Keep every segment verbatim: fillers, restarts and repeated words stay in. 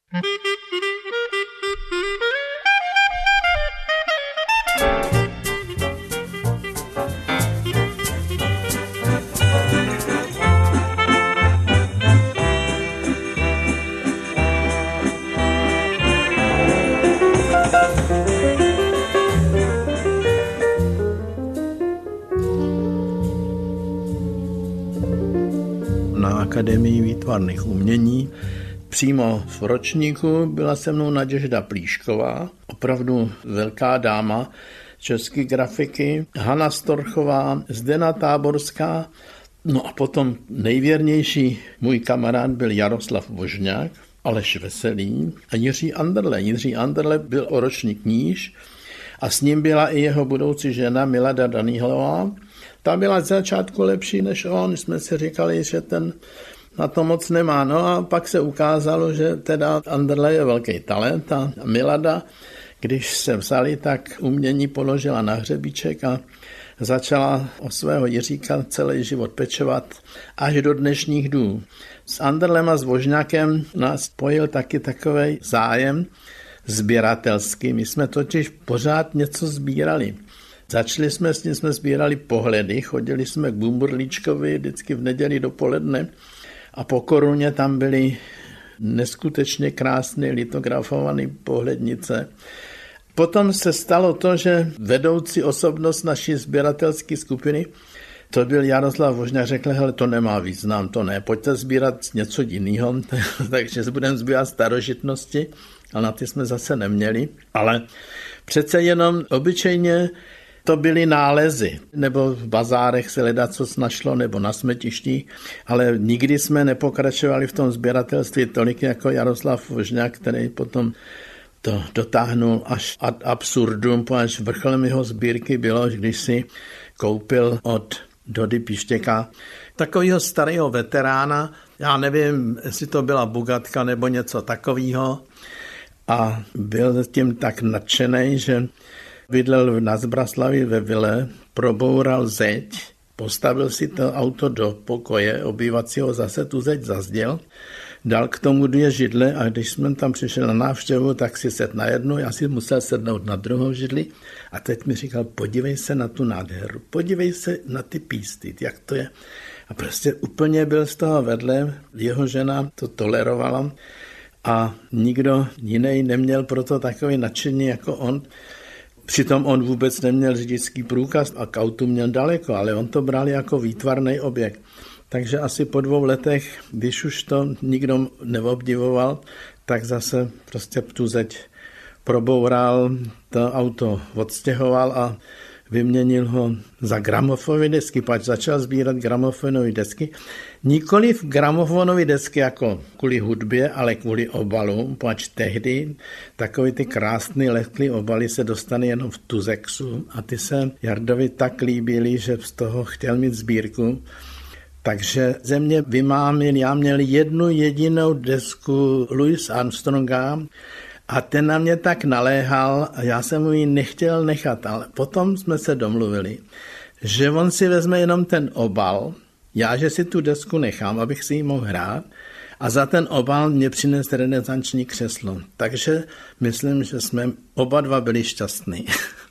Akademii výtvarných umění. Přímo v ročníku byla se mnou Naděžda Plíšková, opravdu velká dáma české grafiky, Hana Storchová, Zdena Táborská, no a potom nejvěrnější můj kamarád byl Jaroslav Vožňák, Aleš Veselý a Jiří Anderle. Jiří Anderle byl o ročník níž a s ním byla i jeho budoucí žena Milada Danihlová. Ta byla z začátku lepší než on, jsme si říkali, že ten na to moc nemá. No a pak se ukázalo, že teda Anderle je velký talent a Milada, když se vzali, tak umění položila na hřebíček a začala o svého Jiříka celý život pečovat až do dnešních dnů. S Anderlem a s Vožňákem nás spojil taky takovej zájem sběratelský. My jsme totiž pořád něco sbírali. Začali jsme s tím, jsme sbírali pohledy, chodili jsme k Bumburlíčkovi vždycky v neděli dopoledne a po koruně tam byly neskutečně krásné litografované pohlednice. Potom se stalo to, že vedoucí osobnost naší sběratelské skupiny, to byl Jaroslav Vožňák, řekl, hele, to nemá význam, to ne, pojďte sbírat něco jiného, takže budeme sbírat starožitnosti, ale na ty jsme zase neměli. Ale přece jenom obyčejně to byly nálezy, nebo v bazárech se ledacos našlo, nebo na smetišti, ale nikdy jsme nepokračovali v tom sběratelství tolik jako Jaroslav Vožňák, který potom to dotáhnul až ad absurdum, až vrcholem jeho sbírky bylo, když si koupil od Dody Pištěka takového starého veterána, já nevím, jestli to byla Bugatka nebo něco takového, a byl tím tak nadšený, že bydlel na Zbraslavi ve vile, proboural zeď, postavil si to auto do pokoje obývacího, zase tu zeď zazděl, dal k tomu dvě židle a když jsme tam přišli na návštěvu, tak si sedl na jednu, já si musel sednout na druhou židli a teď mi říkal, podívej se na tu nádheru, podívej se na ty písty, jak to je. A prostě úplně byl z toho vedle, jeho žena to tolerovala a nikdo jiný neměl proto takový nadšení jako on. Přitom on vůbec neměl řidičský průkaz a k autu měl daleko, ale on to bral jako výtvarný objekt. Takže asi po dvou letech, když už to nikdo neobdivoval, tak zase prostě tu zeď proboural, to auto odstěhoval a vyměnil ho za gramofonové desky, pač začal sbírat gramofonové desky. Nikoliv gramofonové desky jako kvůli hudbě, ale kvůli obalu, pač tehdy takové ty krásné lehké obaly se dostaly jenom v Tuzexu a ty se Jardovi tak líbily, že z toho chtěl mít sbírku. Takže ze mě vymámil, já měl jednu jedinou desku Louis Armstronga a ten na mě tak naléhal a já jsem mu ji nechtěl nechat, ale potom jsme se domluvili, že on si vezme jenom ten obal, já, že si tu desku nechám, abych si ji mohl hrát a za ten obal mě přines renesanční křeslo. Takže myslím, že jsme oba dva byli šťastní.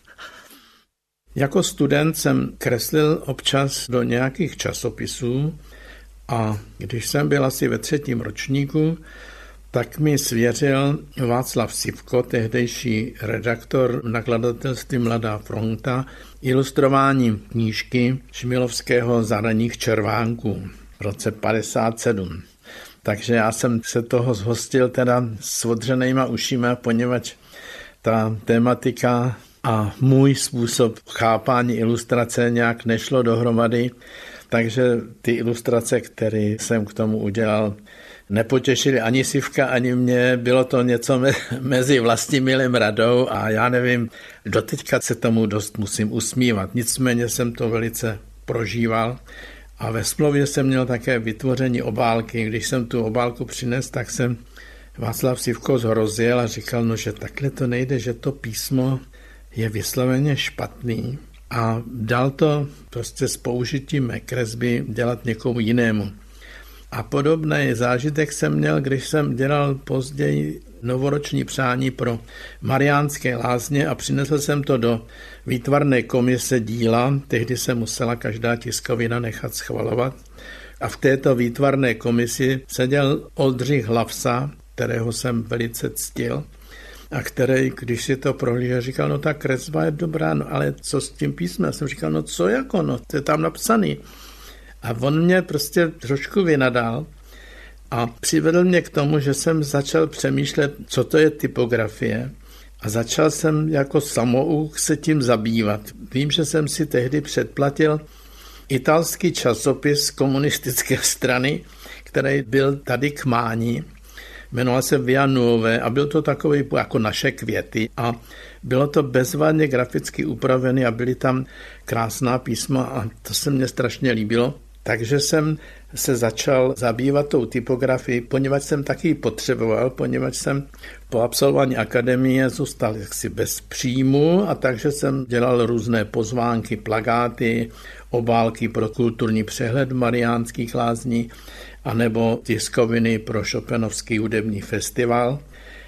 Jako student jsem kreslil občas do nějakých časopisů a když jsem byl asi ve třetím ročníku, tak mi svěřil Václav Sivko, tehdejší redaktor nakladatelství Mladá fronta, ilustrování knížky Šmilovského Za ranních červánků v roce padesát sedm. Takže já jsem se toho zhostil teda s odřenýma ušima, poněvadž ta tematika a můj způsob chápání ilustrace nějak nešlo dohromady, takže ty ilustrace, které jsem k tomu udělal, nepotěšili ani Sivka, ani mě, bylo to něco me- mezi Vlastimilem Radou a já nevím, doteďka se tomu dost musím usmívat, nicméně jsem to velice prožíval a ve smlouvě jsem měl také vytvoření obálky, když jsem tu obálku přinesl, tak jsem Václav Sivko zhrozil a říkal, no, že takhle to nejde, že to písmo je vysloveně špatný a dal to prostě s použitím mé kresby dělat někomu jinému. A podobný zážitek jsem měl, když jsem dělal později novoroční přání pro Mariánské Lázně a přinesl jsem to do výtvarné komise díla. Tehdy se musela každá tiskovina nechat schvalovat. A v této výtvarné komisi seděl Oldřich Hlavsa, kterého jsem velice ctil, a který, když si to prohlížel, říkal, no ta kresba je dobrá, no ale co s tím písmem? Já jsem říkal, no co jako, no to je tam napsaný. A on mě prostě trošku vynadal a přivedl mě k tomu, že jsem začal přemýšlet, co to je typografie, a začal jsem jako samouk se tím zabývat. Vím, že jsem si tehdy předplatil italský časopis komunistické strany, který byl tady k mání, jmenoval se Via Nuove a byl to takový jako Naše květy a bylo to bezvadně graficky upravené a byly tam krásná písma a to se mně strašně líbilo. Takže jsem se začal zabývat tou typografií, poněvadž jsem taky potřeboval, poněvadž jsem po absolvování akademie zůstal jaksi bez příjmu a takže jsem dělal různé pozvánky, plakáty, obálky pro kulturní přehled Mariánských Lázní anebo tiskoviny pro Chopinovský hudební festival.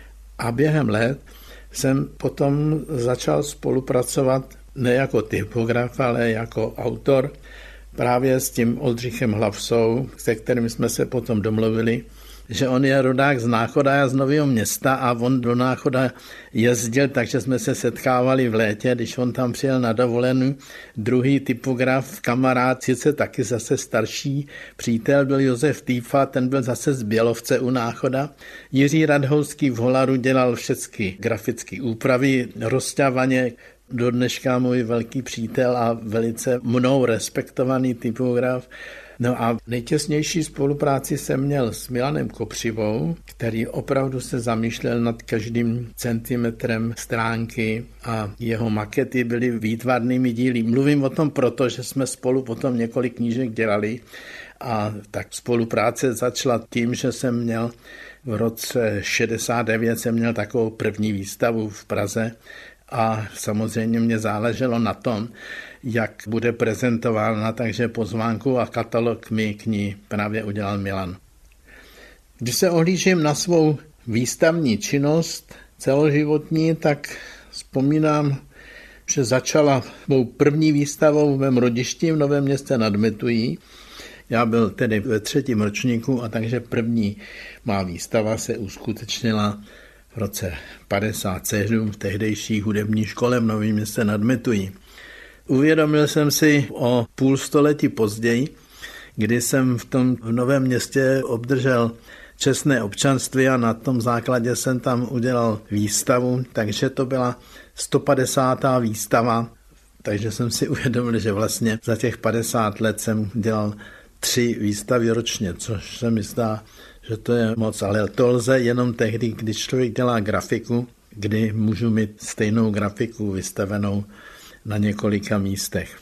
A během let jsem potom začal spolupracovat ne jako typograf, ale jako autor právě s tím Oldřichem Hlavsou, se kterým jsme se potom domluvili, že on je rodák z Náchoda a z Nového Města a on do Náchoda jezdil, takže jsme se setkávali v létě, když on tam přijel na dovolenou. Druhý typograf, kamarád, sice taky zase starší přítel, byl Josef Týfa, ten byl zase z Bělovce u Náchoda. Jiří Radhouský v Holaru dělal všechny grafické úpravy, rozťavaně, do dneška můj velký přítel a velice mnou respektovaný typograf. No a nejtěsnější spolupráci jsem měl s Milanem Kopřivou, který opravdu se zamýšlel nad každým centimetrem stránky a jeho makety byly výtvarnými díly. Mluvím o tom proto, že jsme spolu potom několik knížek dělali a tak spolupráce začala tím, že jsem měl v roce šedesát devět jsem měl takovou první výstavu v Praze a samozřejmě mě záleželo na tom, jak bude prezentována, takže pozvánku a katalog mi k ní právě udělal Milan. Když se ohlížím na svou výstavní činnost celoživotní, tak vzpomínám, že začala mou první výstavou v mém rodišti v Novém Městě nad Metují. Já byl tedy ve třetím ročníku a takže první má výstava se uskutečnila v roce padesát sedm v tehdejší hudební škole v Novém Městě nad Metují. Uvědomil jsem si o půl století později, kdy jsem v tom v Novém Městě obdržel čestné občanství a na tom základě jsem tam udělal výstavu, takže to byla sto padesátá výstava, takže jsem si uvědomil, že vlastně za těch padesát let jsem dělal tři výstavy ročně, což se mi zdá, že to je moc, ale to lze jenom tehdy, když člověk dělá grafiku, kdy můžu mít stejnou grafiku vystavenou na několika místech.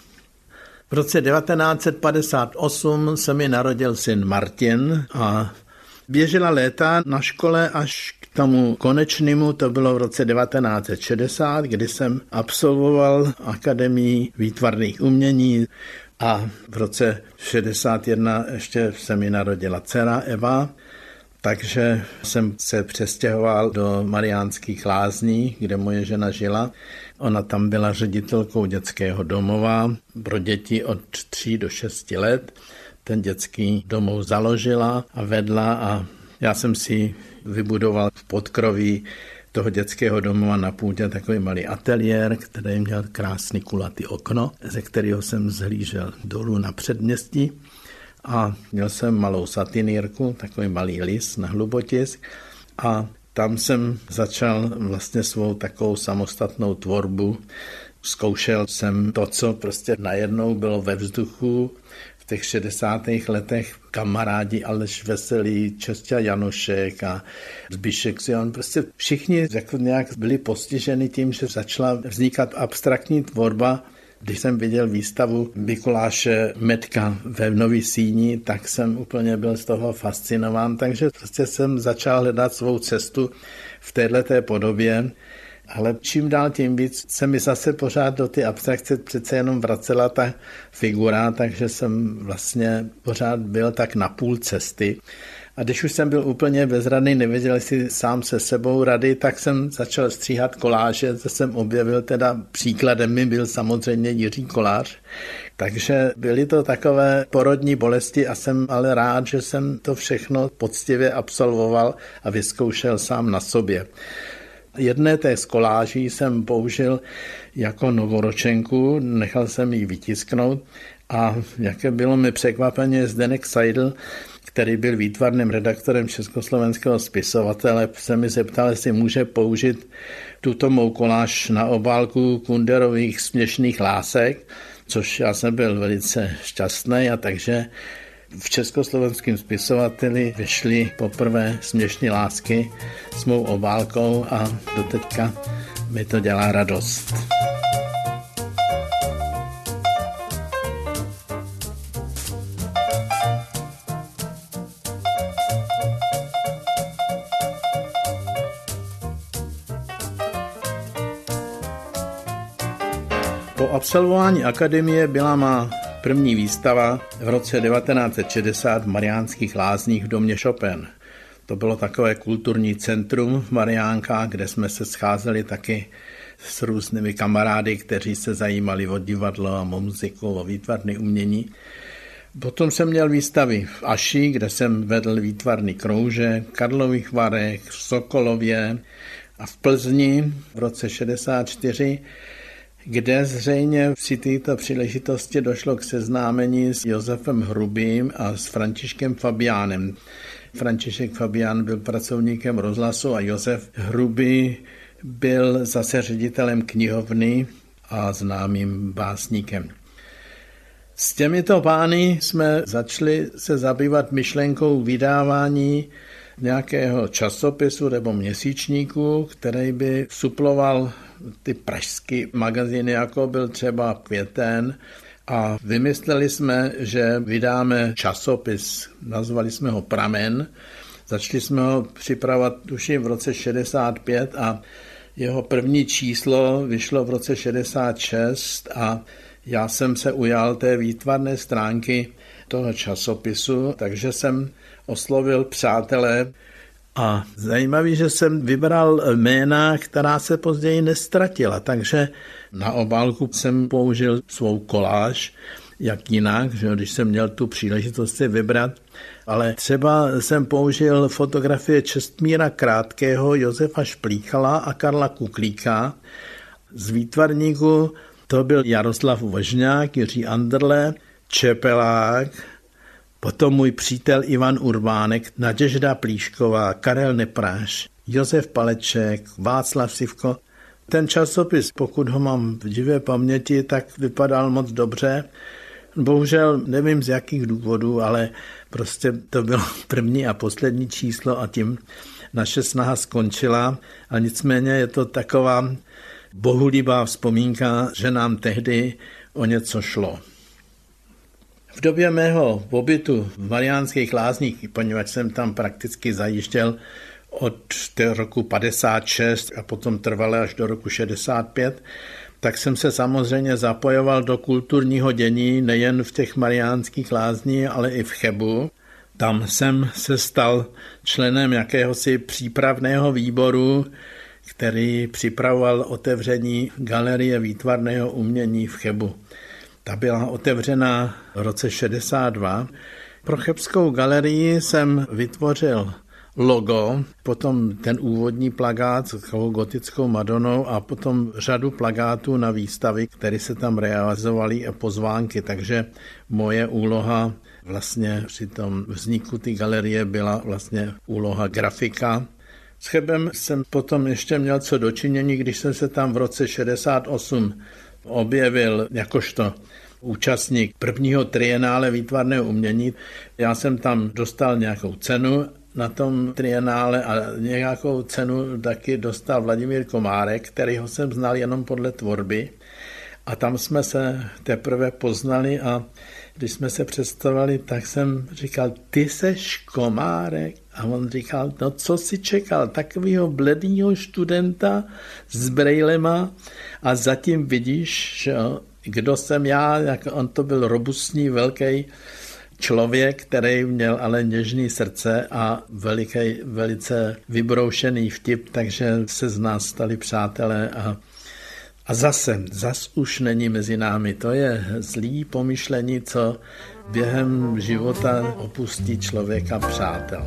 V roce devatenáct set padesát osm se mi narodil syn Martin a běžela léta na škole až k tomu konečnému, to bylo v roce devatenáct set šedesát, kdy jsem absolvoval Akademii výtvarných umění a v roce šedesát jedna ještě se mi narodila dcera Eva, takže jsem se přestěhoval do Mariánských Lázní, kde moje žena žila. Ona tam byla ředitelkou dětského domova pro děti od tří do šesti let. Ten dětský domov založila a vedla a já jsem si vybudoval v podkroví toho dětského domova na půdě takový malý ateliér, který měl krásný kulatý okno, ze kterého jsem zhlížel dolů na předměstí. A měl jsem malou satinírku, takový malý lis na hlubotisk a tam jsem začal vlastně svou takovou samostatnou tvorbu. Zkoušel jsem to, co prostě najednou bylo ve vzduchu v těch šedesátých letech. Kamarádi Aleš Veselý, Česťa Janošek a Zbyšek Sion, prostě všichni jako nějak byli postiženi tím, že začala vznikat abstraktní tvorba. Když jsem viděl výstavu Mikuláše Metka ve Nový Síni, tak jsem úplně byl z toho fascinován, takže prostě jsem začal hledat svou cestu v téhleté podobě, ale čím dál tím víc se mi zase pořád do ty abstrakce přece jenom vracela ta figura, takže jsem vlastně pořád byl tak na půl cesty A když už jsem byl úplně bezradný, nevěděl si sám se sebou rady, tak jsem začal stříhat koláže, to jsem objevil, teda příkladem mi byl samozřejmě Jiří Kolář. Takže byly to takové porodní bolesti a jsem ale rád, že jsem to všechno poctivě absolvoval a vyzkoušel sám na sobě. Jedné té z koláží jsem použil jako novoročenku, nechal jsem ji vytisknout a jaké bylo mi překvapeně Zdeněk Seidl, který byl výtvarným redaktorem československého spisovatele, se mi zeptal, jestli může použít tuto mou koláž na obálku Kunderových směšných lásek, což já jsem byl velice šťastný a takže v československém spisovateli vyšly poprvé Směšné lásky s mou obálkou a doteďka mi to dělá radost. Po absolvování akademie byla má první výstava v roce devatenáct set šedesát v Mariánských Lázních v domě Chopin. To bylo takové kulturní centrum v Mariánkách, kde jsme se scházeli taky s různými kamarády, kteří se zajímali o divadlo a o muziku, o výtvarné umění. Potom jsem měl výstavy v Aši, kde jsem vedl výtvarný kroužek, v Karlových Varech, v Sokolově a v Plzni v roce šedesát čtyři, kde zřejmě při této příležitosti došlo k seznámení s Josefem Hrubým a s Františkem Fabiánem. František Fabián byl pracovníkem rozhlasu a Josef Hrubý byl zase ředitelem knihovny a známým básníkem. S těmito pány jsme začali se zabývat myšlenkou vydávání nějakého časopisu nebo měsíčníku, který by suploval ty pražské magazíny, jako byl třeba Květen, a vymysleli jsme, že vydáme časopis, nazvali jsme ho Pramen, začali jsme ho připravovat tuším v roce šedesát pět a jeho první číslo vyšlo v roce šedesát šest a já jsem se ujal té výtvarné stránky toho časopisu, takže jsem oslovil přátelé a zajímavý, že jsem vybral jména, která se později nestratila, takže na obálku jsem použil svou koláž, jak jinak, že když jsem měl tu příležitost si vybrat, ale třeba jsem použil fotografie Čestmíra Krátkého, Josefa Šplíchala a Karla Kuklíka. Z výtvarníků to byl Jaroslav Vožňák, Jiří Anderle, Čepelák, potom můj přítel Ivan Urbánek, Naděžda Plíšková, Karel Nepráš, Josef Paleček, Václav Sivko. Ten časopis, pokud ho mám v živé paměti, tak vypadal moc dobře. Bohužel nevím z jakých důvodů, ale prostě to bylo první a poslední číslo a tím naše snaha skončila. A nicméně je to taková bohulibá vzpomínka, že nám tehdy o něco šlo. V době mého pobytu v Mariánských Lázních, poněvadž jsem tam prakticky zajížděl od roku padesát šest a potom trvale až do roku šedesát pět, tak jsem se samozřejmě zapojoval do kulturního dění nejen v těch Mariánských Lázních, ale i v Chebu. Tam jsem se stal členem jakéhosi přípravného výboru, který připravoval otevření Galerie výtvarného umění v Chebu. Ta byla otevřena v roce šedesát dva. Pro chebskou galerii jsem vytvořil logo, potom ten úvodní plakát s takovou gotickou Madonou a potom řadu plakátů na výstavy, které se tam realizovaly a pozvánky, takže moje úloha vlastně při tom vzniku té galerie byla vlastně úloha grafika. S Chebem jsem potom ještě měl co dočinění, když jsem se tam v roce šedesát osm objevil jakožto účastník prvního trienále výtvarného umění. Já jsem tam dostal nějakou cenu na tom trienále a nějakou cenu taky dostal Vladimír Komárek, kterýho jsem znal jenom podle tvorby. A tam jsme se teprve poznali a když jsme se představili, tak jsem říkal, ty seš Komárek? A on říkal, no co si čekal, takovýho bledýho studenta s brejlema a zatím vidíš, že kdo jsem já, jak on to byl robustní, velký člověk, který měl ale něžný srdce a veliký, velice vybroušený vtip, takže se z nás stali přátelé a A zase, zas už není mezi námi. To je zlý pomyšlení, co během života opustí člověka přátel.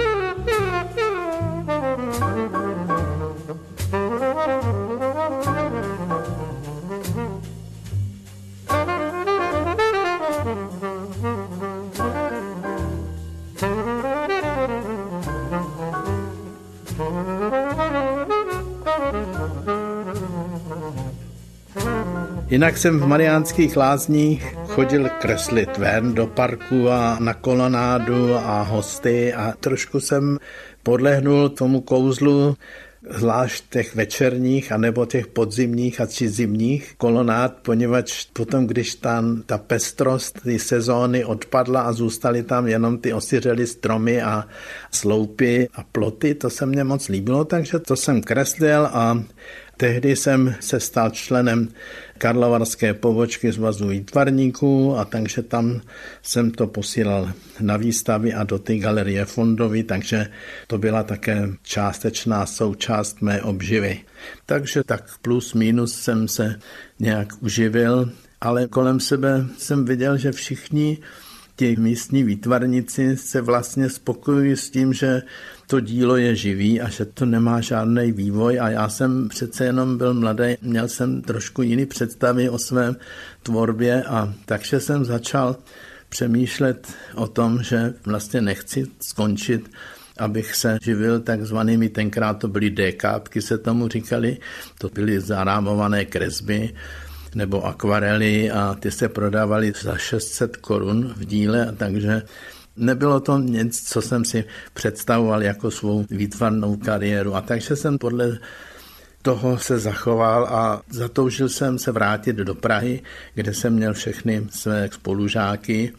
Jinak jsem v Mariánských Lázních chodil kreslit ven do parku a na kolonádu a hosty a trošku jsem podlehnul tomu kouzlu, zvlášť těch večerních anebo těch podzimních a či zimních kolonád, poněvadž potom, když tam ta pestrost, ty sezóny odpadla a zůstaly tam jenom ty osiřelé stromy a sloupy a ploty, to se mně moc líbilo, takže to jsem kreslil a tehdy jsem se stal členem Karlovarské pobočky Svazu výtvarníků a takže tam jsem to posílal na výstavy a do té galerie Fondovy, takže to byla také částečná součást mé obživy. Takže tak plus minus jsem se nějak uživil, ale kolem sebe jsem viděl, že všichni ti místní výtvarníci se vlastně spokojují s tím, že to dílo je živý a že to nemá žádný vývoj a já jsem přece jenom byl mladý, měl jsem trošku jiný představy o svém tvorbě a takže jsem začal přemýšlet o tom, že vlastně nechci skončit, abych se živil takzvanými, tenkrát to byly dékápky, se tomu říkali, to byly zarámované kresby nebo akvarely a ty se prodávaly za šest set korun v díle, takže nebylo to nic, co jsem si představoval jako svou výtvarnou kariéru. A takže jsem podle toho se zachoval a zatoužil jsem se vrátit do Prahy, kde jsem měl všechny své spolužáky.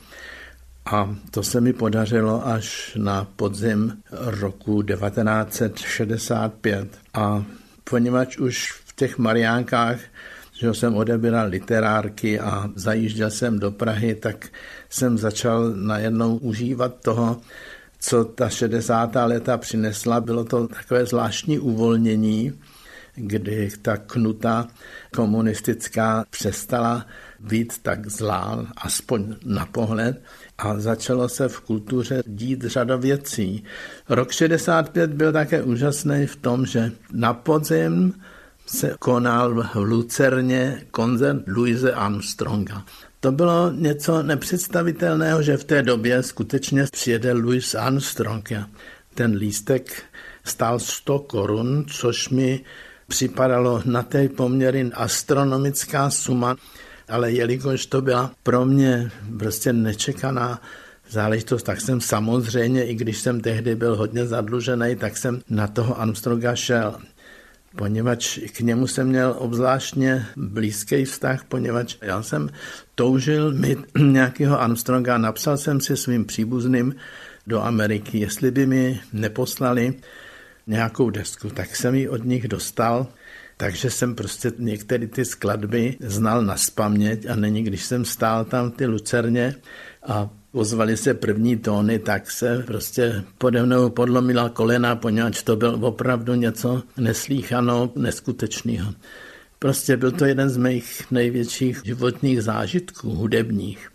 A to se mi podařilo až na podzim roku devatenáct set šedesát pět. A poněvadž už v těch Mariánkách že jsem odebíral literárky a zajížděl jsem do Prahy, tak jsem začal najednou užívat toho, co ta šedesátá léta přinesla. Bylo to takové zvláštní uvolnění, kdy ta knuta komunistická přestala být tak zlá, aspoň na pohled, a začalo se v kultuře dít řada věcí. Rok šedesát pět byl také úžasný v tom, že na podzim se konal v Lucerně koncert Louise Armstronga. To bylo něco nepředstavitelného, že v té době skutečně přijede Louis Armstrong. Ten lístek stál sto korun, což mi připadalo na té poměry astronomická suma, ale jelikož to byla pro mě prostě nečekaná záležitost, tak jsem samozřejmě, i když jsem tehdy byl hodně zadlužený, tak jsem na toho Armstronga šel. Poněvadž k němu jsem měl obzvláštně blízký vztah, poněvadž já jsem toužil mít nějakého Armstronga, napsal jsem si svým příbuzným do Ameriky, jestli by mi neposlali nějakou desku, tak jsem ji od nich dostal, takže jsem prostě některé ty skladby znal nazpaměť a není, když jsem stál tam v ty Lucerně a ozvaly se první tóny, tak se prostě pode mnou podlomila kolena, poněvadž to byl opravdu něco neslýchano, neskutečného. Prostě byl to jeden z mých největších životních zážitků hudebních.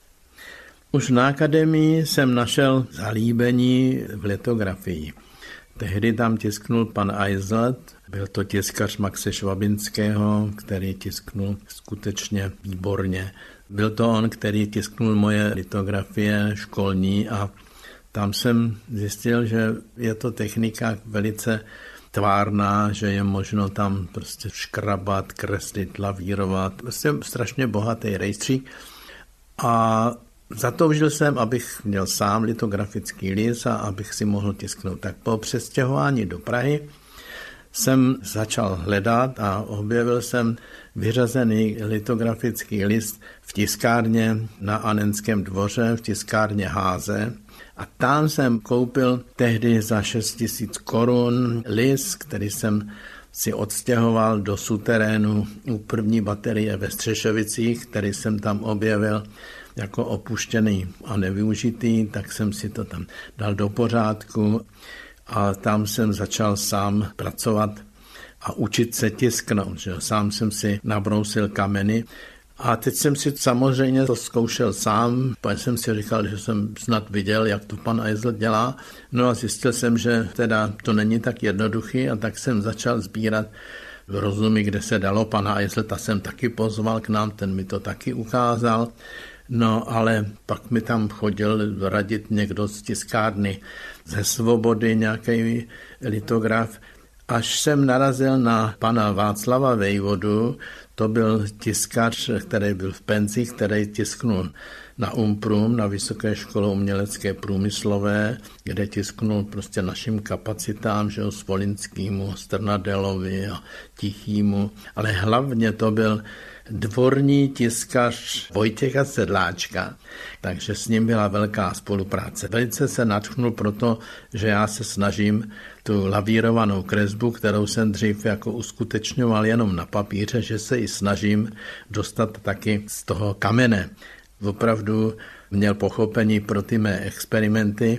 Už na akademii jsem našel zalíbení v litografii. Tehdy tam tisknul pan Eislet, byl to tiskař Maxe Švabinského, který tisknul skutečně výborně. Byl to on, který tisknul moje litografie školní a tam jsem zjistil, že je to technika velice tvárná, že je možno tam prostě škrabat, kreslit, lavírovat. Prostě strašně bohatý rejstřík. A zatoužil jsem, abych měl sám litografický list a abych si mohl tisknout. Tak po přestěhování do Prahy jsem začal hledat a objevil jsem vyřazený litografický list v tiskárně na Anenském dvoře, v tiskárně Háze. A tam jsem koupil tehdy za šest tisíc korun list, který jsem si odstěhoval do suterénu u první baterie ve Střešovicích, který jsem tam objevil jako opuštěný a nevyužitý, tak jsem si to tam dal do pořádku a tam jsem začal sám pracovat a učit se tisknout. Že? Sám jsem si nabrousil kameny a teď jsem si samozřejmě to zkoušel sám, pak jsem si říkal, že jsem snad viděl, jak to pan Eisl dělá. No a zjistil jsem, že teda to není tak jednoduchý a tak jsem začal sbírat rozumy, kde se dalo. Pana Eislta jsem taky pozval k nám, ten mi to taky ukázal. No ale pak mi tam chodil radit někdo z tiskárny ze Svobody, nějaký litograf, až jsem narazil na pana Václava Vejvodu. To byl tiskař, který byl v penzi, který tisknul na Umprum, na Vysoké škole umělecké průmyslové, kde tisknul prostě našim kapacitám, že jo, Svolinskýmu, Strnadelovi a Tichýmu, ale hlavně to byl dvorní tiskař Vojtěcha Sedláčka, takže s ním byla velká spolupráce. Velice se nadchnul proto, že já se snažím tu lavírovanou kresbu, kterou jsem dřív jako uskutečňoval jenom na papíře, že se ji snažím dostat taky z toho kamene. Opravdu měl pochopení pro ty mé experimenty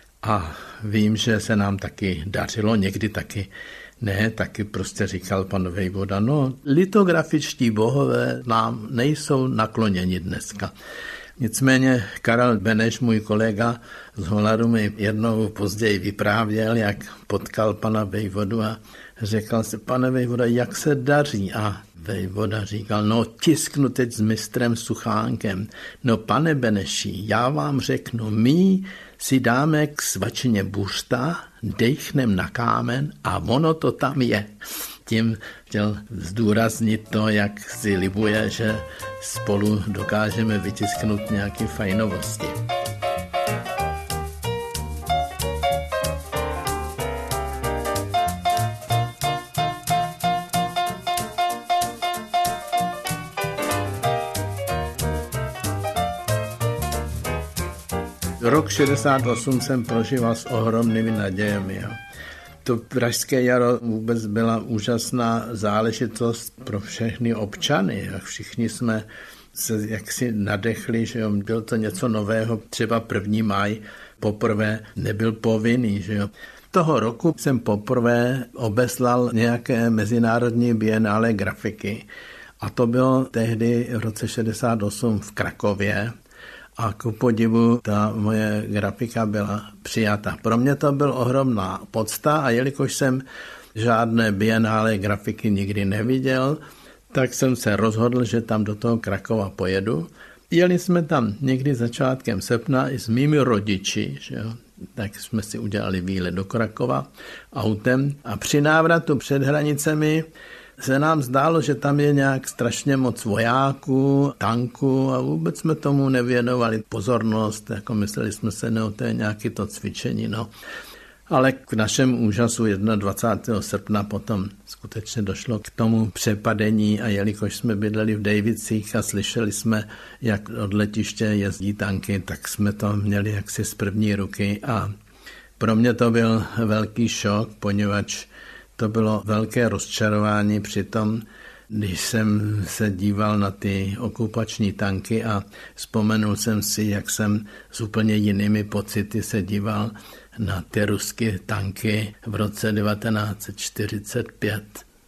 a vím, že se nám taky dařilo, někdy taky ne, taky prostě říkal pan Vejvoda, no litografičtí bohové nám nejsou nakloněni dneska. Nicméně Karel Beneš, můj kolega z Holadu, mi jednou později vyprávěl, jak potkal pana Vejvodu a řekl si, pane Vejvoda, jak se daří? A Vejvoda říkal, no tisknu teď s mistrem Suchánkem. No pane Beneši, já vám řeknu, my si dáme k svačině buřta, dejchnem na kámen a ono to tam je. Tím chtěl zdůraznit to, jak si libuje, že spolu dokážeme vytisknout nějaké fajnovosti. Rok šedesát osm jsem prožíval s ohromnými nadějemi. Jo. To pražské jaro vůbec byla úžasná záležitost pro všechny občany. Jak všichni jsme se jaksi nadechli, že jo. Bylo to něco nového, třeba první máj poprvé nebyl povinný. Že jo. Toho roku jsem poprvé obeslal nějaké mezinárodní bienále grafiky a to bylo tehdy v roce šedesát osm v Krakově. A ku podivu ta moje grafika byla přijata. Pro mě to byl ohromná podsta a jelikož jsem žádné bienále grafiky nikdy neviděl, tak jsem se rozhodl, že tam do toho Krakova pojedu. Jeli jsme tam někdy začátkem srpna i s mými rodiči, že jo? Tak jsme si udělali výlet do Krakova autem a při návratu před hranicemi se nám zdálo, že tam je nějak strašně moc vojáků, tanků a vůbec jsme tomu nevěnovali pozornost, jako mysleli jsme se, no to je nějaké to cvičení, no. Ale k našemu úžasu dvacátého prvního srpna potom skutečně došlo k tomu přepadení a jelikož jsme bydleli v Dejvicích a slyšeli jsme, jak od letiště jezdí tanky, tak jsme to měli jaksi z první ruky a pro mě to byl velký šok, poněvadž to bylo velké rozčarování při tom, když jsem se díval na ty okupační tanky a vzpomenul jsem si, jak jsem s úplně jinými pocity se díval na ty ruské tanky v roce devatenáct set čtyřicet pět.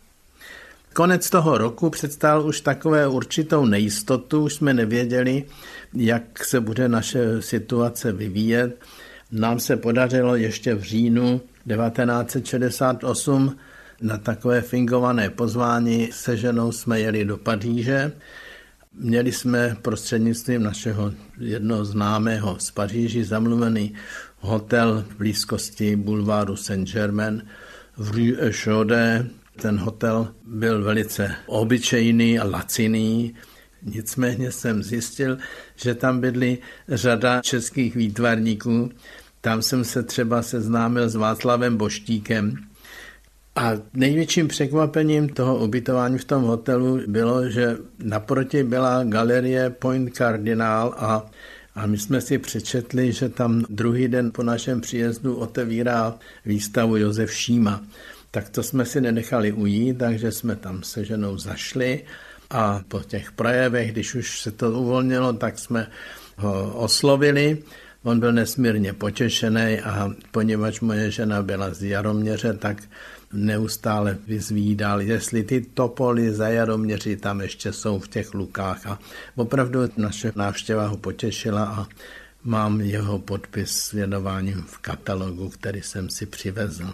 Konec toho roku představil už takové určitou nejistotu, už jsme nevěděli, jak se bude naše situace vyvíjet. Nám se podařilo ještě v říjnu devatenáct set šedesát osm na takové fingované pozvání se ženou jsme jeli do Paříže. Měli jsme prostřednictvím našeho jednoho známého z Paříži zamluvený hotel v blízkosti bulváru Saint-Germain v Rue Chaudet. Ten hotel byl velice obyčejný a laciný. Nicméně jsem zjistil, že tam bydlí řada českých výtvarníků. Tam jsem se třeba seznámil s Václavem Boštíkem. A největším překvapením toho ubytování v tom hotelu bylo, že naproti byla galerie Point Cardinal a, a my jsme si přečetli, že tam druhý den po našem příjezdu otevírá výstavu Josef Šíma. Tak to jsme si nenechali ujít, takže jsme tam se ženou zašli a po těch projevech, když už se to uvolnilo, tak jsme ho oslovili. On byl nesmírně potěšený a poněvadž moje žena byla z Jaroměře, tak neustále vyzvídal, jestli ty topoly za Jaroměři tam ještě jsou v těch lukách. A opravdu naše návštěva ho potěšila a mám jeho podpis s věnováním v katalogu, který jsem si přivezl.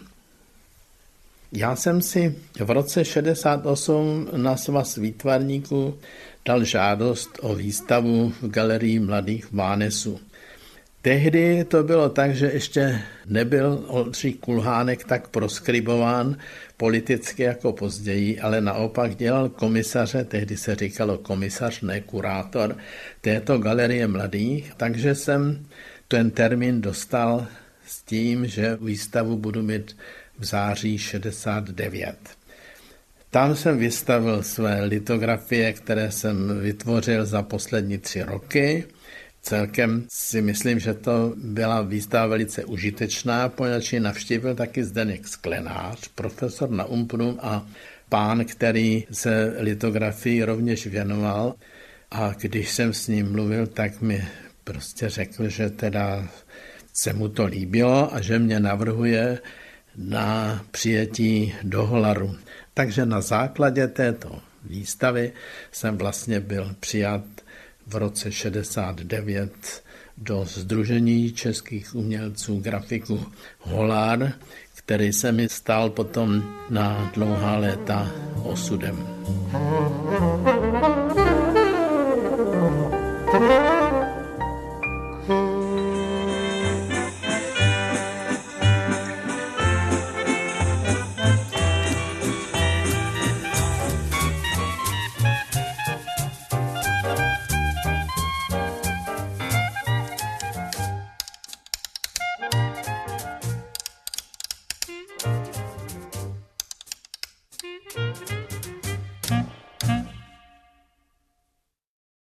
Já jsem si v roce šedesát osm na Svaz výtvarníků dal žádost o výstavu v Galerii mladých v Mánesu. Tehdy to bylo tak, že ještě nebyl Oldřich Kulhánek tak proskribován politicky jako později, ale naopak dělal komisaře, tehdy se říkalo komisař, ne kurátor, této Galerie mladých, takže jsem ten termín dostal s tím, že výstavu budu mít v září šedesát devět. Tam jsem vystavil své litografie, které jsem vytvořil za poslední tři roky. Celkem si myslím, že to byla výstava velice užitečná, poněvadž ji navštívil taky Zdeněk Sklenář, profesor na UMPRu a pán, který se litografii rovněž věnoval. A když jsem s ním mluvil, tak mi prostě řekl, že teda se mu to líbilo a že mě navrhuje na přijetí do Holaru. Takže na základě této výstavy jsem vlastně byl přijat v roce šedesát devět do Sdružení českých umělců grafiků Holar, který se mi stal potom na dlouhá léta osudem. Thank you.